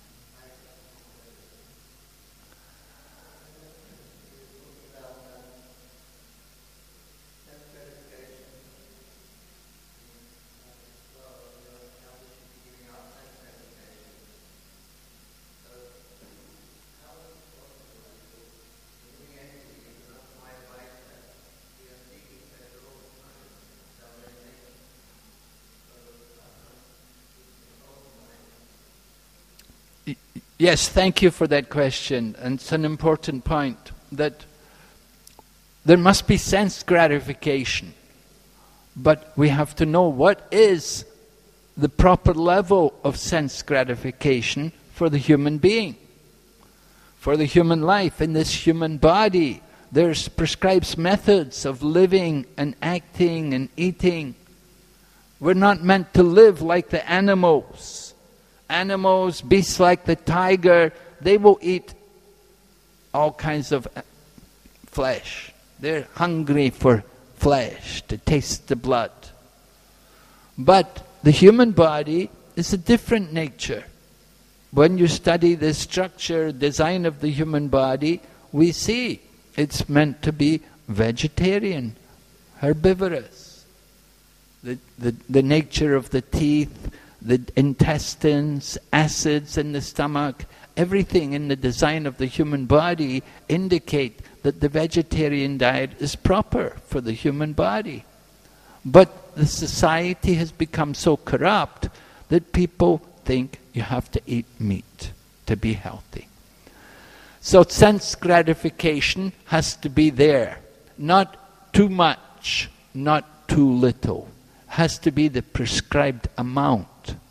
A: Yes, thank you for that question, and it's an important point, that there must be sense gratification, but we have to know what is the proper level of sense gratification for the human being, for the human life in this human body. There's prescribed methods of living and acting and eating. We're not meant to live like the animals. Animals, beasts like the tiger, they will eat all kinds of flesh. They're hungry for flesh, to taste the blood. But the human body is a different nature. When you study the structure, design of the human body, we see it's meant to be vegetarian, herbivorous. The nature of the teeth, the intestines, acids in the stomach, everything in the design of the human body indicate that the vegetarian diet is proper for the human body. But the society has become so corrupt that people think you have to eat meat to be healthy. So sense gratification has to be there. Not too much, not too little. Has to be the prescribed amount.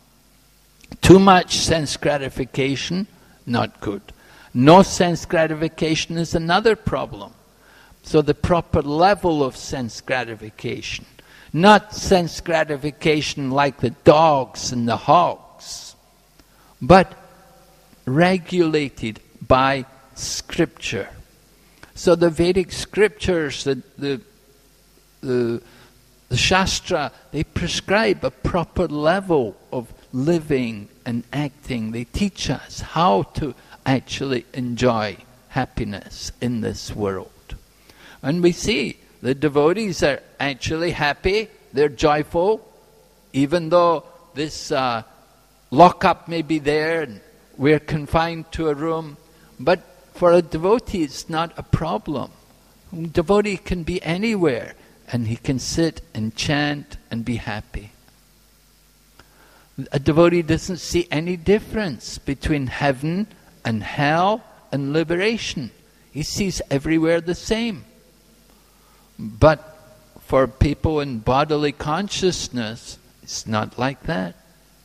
A: Too much sense gratification, not good. No sense gratification is another problem. So the proper level of sense gratification. Not sense gratification like the dogs and the hogs, but regulated by scripture. So the Vedic scriptures, the Shastra, they prescribe a proper level of living and acting. They teach us how to actually enjoy happiness in this world. And we see the devotees are actually happy, they're joyful, even though this lockup may be there and we're confined to a room. But for a devotee, it's not a problem. A devotee can be anywhere, and he can sit and chant and be happy. A devotee doesn't see any difference between heaven and hell and liberation. He sees everywhere the same. But for people in bodily consciousness, it's not like that.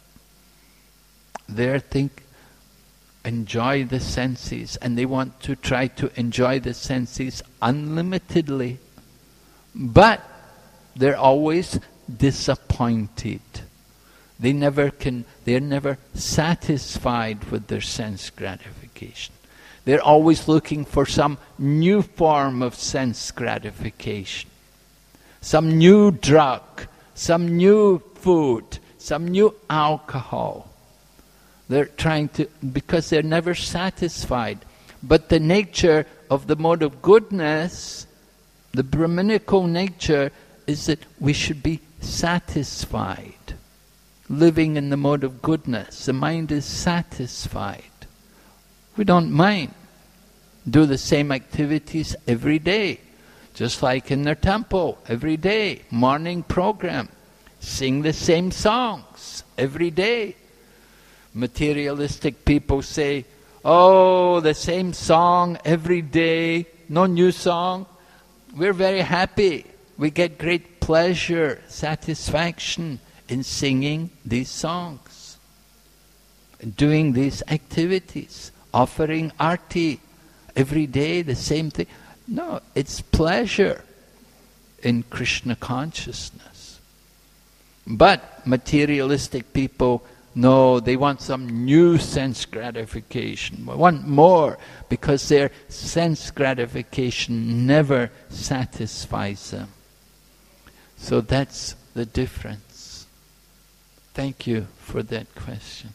A: They enjoy the senses, and they want to try to enjoy the senses unlimitedly. But they're always disappointed. They're never satisfied with their sense gratification. They're always looking for some new form of sense gratification. Some new drug, some new food, some new alcohol. They're trying to, because they're never satisfied. But the nature of the mode of goodness, the Brahminical nature, is that we should be satisfied. Living in the mode of goodness, the mind is satisfied. We don't mind. Do the same activities every day. Just like in their temple, every day. Morning program. Sing the same songs every day. Materialistic people say, oh, the same song every day, no new song. We're very happy. We get great pleasure, satisfaction in singing these songs, doing these activities, offering arti every day, the same thing. No, it's pleasure in Krishna consciousness. But materialistic people, no, they want some new sense gratification. They want more, because their sense gratification never satisfies them. So that's the difference. Thank you for that question.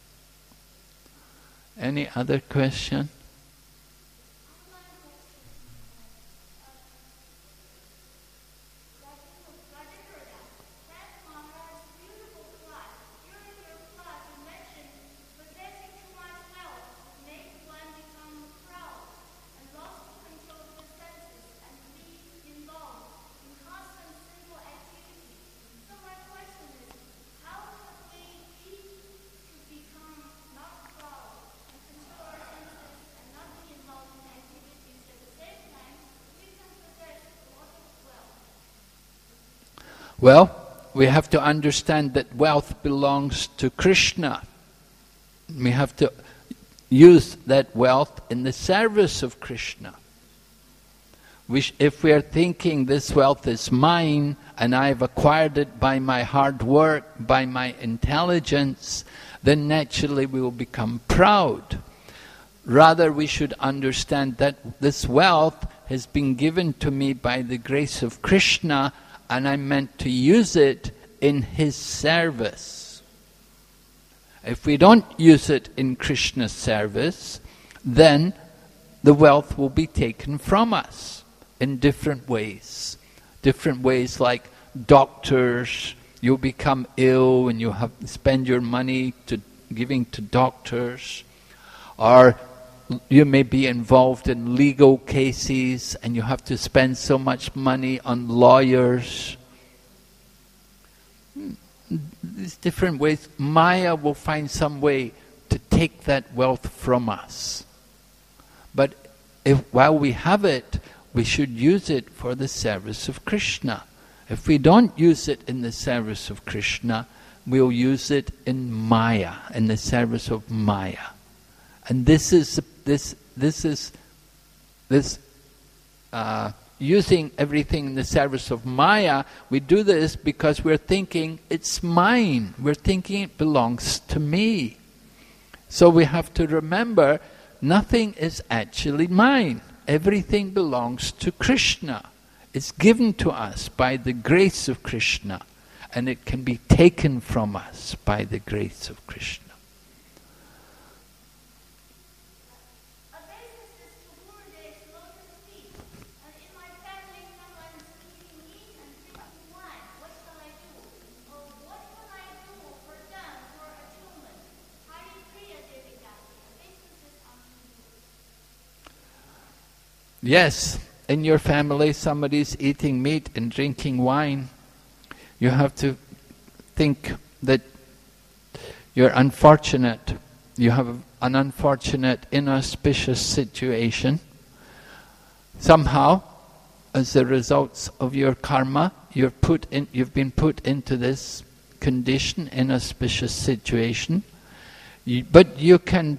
A: Any other question? Well, we have to understand that wealth belongs to Krishna. We have to use that wealth in the service of Krishna. If we are thinking this wealth is mine and I've acquired it by my hard work, by my intelligence, then naturally we will become proud. Rather, we should understand that this wealth has been given to me by the grace of Krishna, and I'm meant to use it in His service. If we don't use it in Krishna's service, then the wealth will be taken from us in different ways. Different ways like doctors, you become ill and you have to spend your money giving to doctors. Or you may be involved in legal cases and you have to spend so much money on lawyers. These different ways. Maya will find some way to take that wealth from us. But while we have it, we should use it for the service of Krishna. If we don't use it in the service of Krishna, we'll use it in Maya, in the service of Maya. And this using everything in the service of Maya, we do this because we're thinking it's mine. We're thinking it belongs to me. So we have to remember, nothing is actually mine. Everything belongs to Krishna. It's given to us by the grace of Krishna, and it can be taken from us by the grace of Krishna. Yes, in your family somebody's eating meat and drinking wine. You have to think that you're unfortunate. You have an unfortunate, inauspicious situation. Somehow, as a result of your karma, you've been put into this condition, inauspicious situation. But you can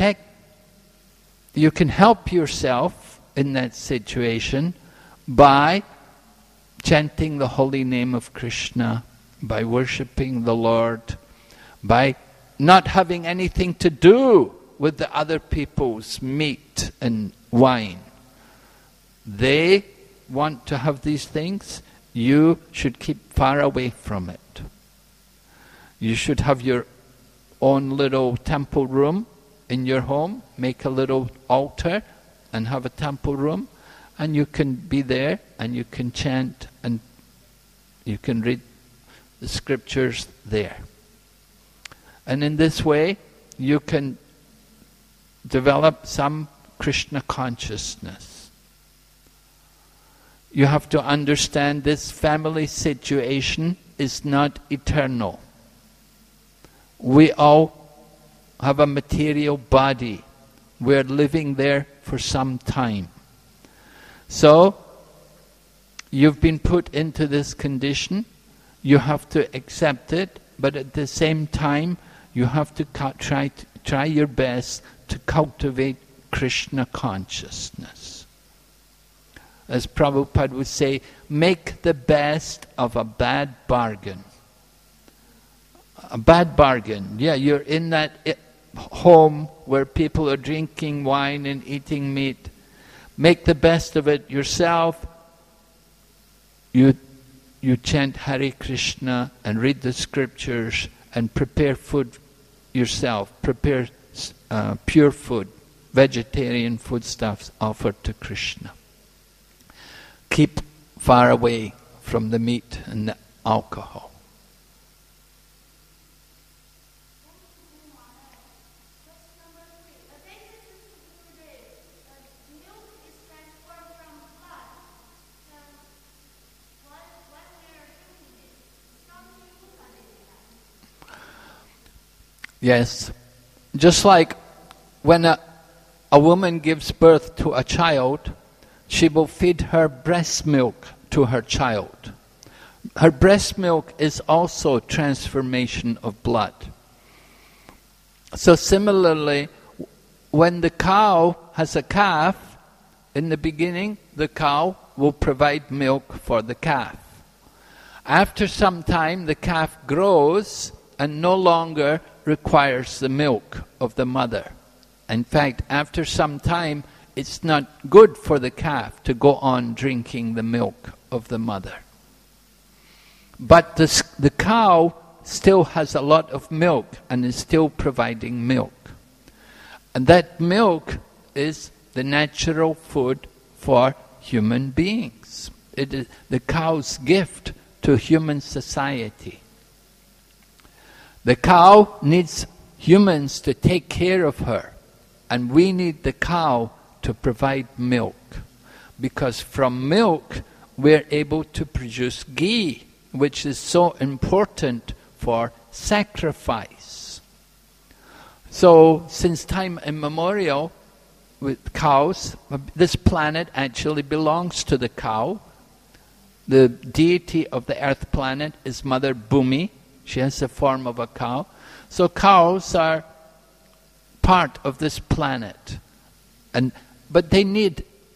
A: you can help yourself in that situation by chanting the holy name of Krishna, by worshipping the Lord, by not having anything to do with the other people's meat and wine. They want to have these things, you should keep far away from it. You should have your own little temple room in your home, make a little altar and have a temple room, and you can be there and you can chant and you can read the scriptures there. And in this way you can develop some Krishna consciousness. You have to understand this family situation is not eternal. We all have a material body. We're living there for some time. So, you've been put into this condition, you have to accept it, but at the same time, you have to try your best to cultivate Krishna consciousness. As Prabhupada would say, make the best of a bad bargain. A bad bargain, yeah, you're in that home where people are drinking wine and eating meat. Make the best of it yourself. You chant Hare Krishna and read the scriptures and prepare food yourself. Prepare pure food, vegetarian foodstuffs offered to Krishna. Keep far away from the meat and the alcohol. Yes, just like when a woman gives birth to a child, she will feed her breast milk to her child. Her breast milk is also transformation of blood. So similarly, when the cow has a calf, in the beginning the cow will provide milk for the calf. After some time the calf grows and no longer requires the milk of the mother. In fact, after some time, it's not good for the calf to go on drinking the milk of the mother. But the cow still has a lot of milk and is still providing milk. And that milk is the natural food for human beings. It is the cow's gift to human society. The cow needs humans to take care of her, and we need the cow to provide milk, because from milk we're able to produce ghee, which is so important for sacrifice. So, since time immemorial, with cows, this planet actually belongs to the cow. The deity of the earth planet is Mother Bhumi. She has the form of a cow. So cows are part of this planet. But they need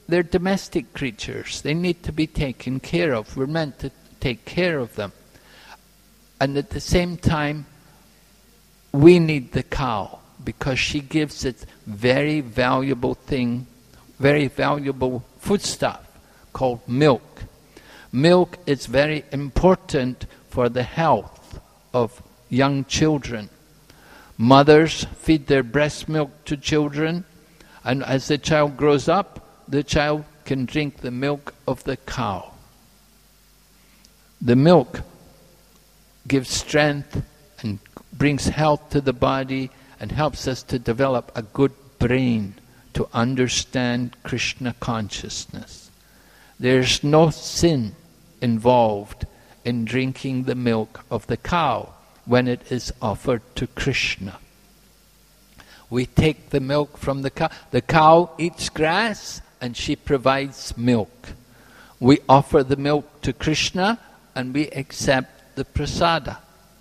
A: they're domestic creatures. They need to be taken care of. We're meant to take care of them. And at the same time, we need the cow because she gives it very valuable thing, very valuable foodstuff called milk. Milk is very important for the health of young children. Mothers feed their breast milk to children, and as the child grows up, the child can drink the milk of the cow. The milk gives strength and brings health to the body and helps us to develop a good brain to understand Krishna consciousness. There's no sin involved in drinking the milk of the cow when it is offered to Krishna. We take the milk from the cow. The cow eats grass and she provides milk. We offer the milk to Krishna and we accept the prasada.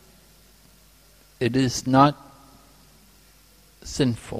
A: It is not sinful.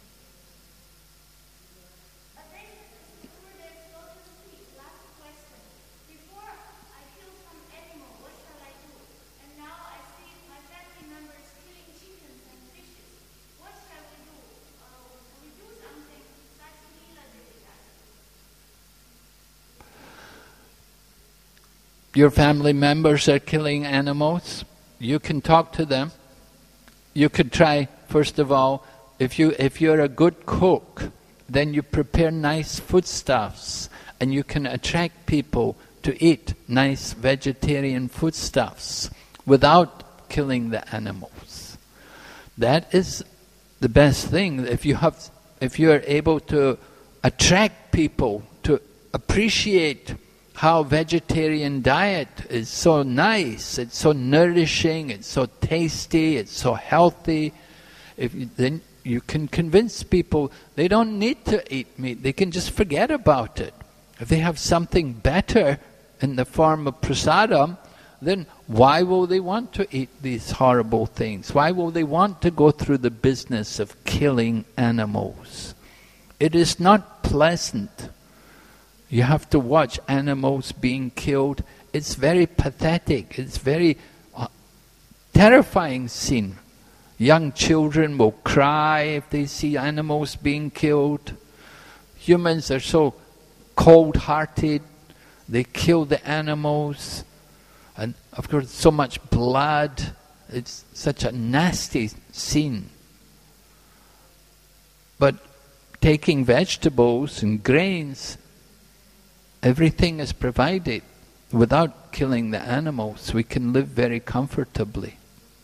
A: Your family members are killing animals, you can talk to them. You could try, first of all, if you're a good cook, then you prepare nice foodstuffs and you can attract people to eat nice vegetarian foodstuffs without killing the animals. That is the best thing. If you are able to attract people to appreciate how vegetarian diet is so nice, it's so nourishing, it's so tasty, it's so healthy, then you can convince people they don't need to eat meat, they can just forget about it. If they have something better in the form of prasadam, then why will they want to eat these horrible things? Why will they want to go through the business of killing animals? It is not pleasant. You have to watch animals being killed. It's very pathetic. It's very terrifying scene. Young children will cry if they see animals being killed. Humans are so cold-hearted. They kill the animals. And of course, so much blood. It's such a nasty scene. But taking vegetables and grains, everything is provided. Without killing the animals, we can live very comfortably.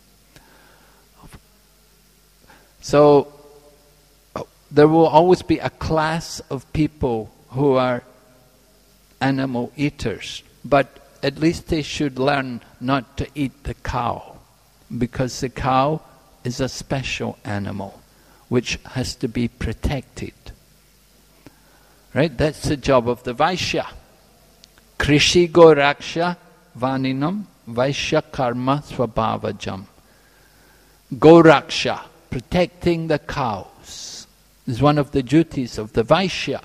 A: So, there will always be a class of people who are animal eaters, but at least they should learn not to eat the cow, because the cow is a special animal which has to be protected. Right? That's the job of the Vaishya. Krishi go raksha vaninam Vaishya karma swabhavajam. Go raksha, protecting the cows, is one of the duties of the Vaishya.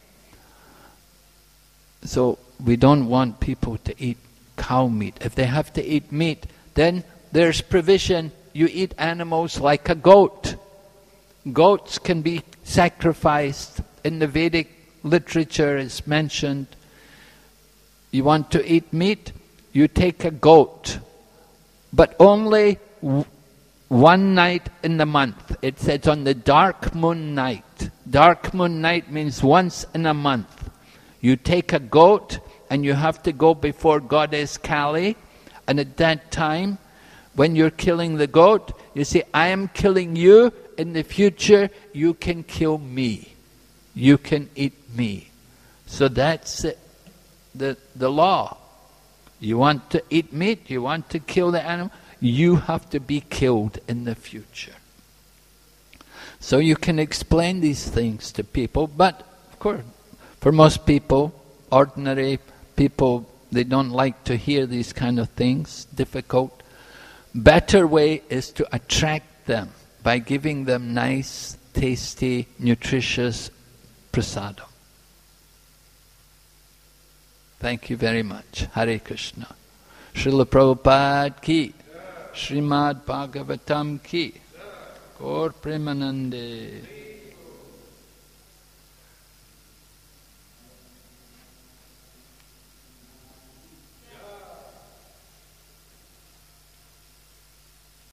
A: So we don't want people to eat cow meat. If they have to eat meat, then there's provision. You eat animals like a goat. Goats can be sacrificed. In the Vedic literature is mentioned. You want to eat meat, you take a goat, but only one night in the month. It says on the dark moon night. Dark moon night means once in a month. You take a goat and you have to go before Goddess Kali, and at that time, when you're killing the goat, you say, I am killing you, in the future you can kill me. You can eat me. So that's it. The law. You want to eat meat, you want to kill the animal, you have to be killed in the future. So you can explain these things to people, but of course, for most people, ordinary people, they don't like to hear these kind of things, difficult. Better way is to attract them by giving them nice, tasty, nutritious prasadam. Thank you very much. Hare Krishna. Srila Prabhupada ki, Srimad Bhagavatam ki, Gaur Premanande.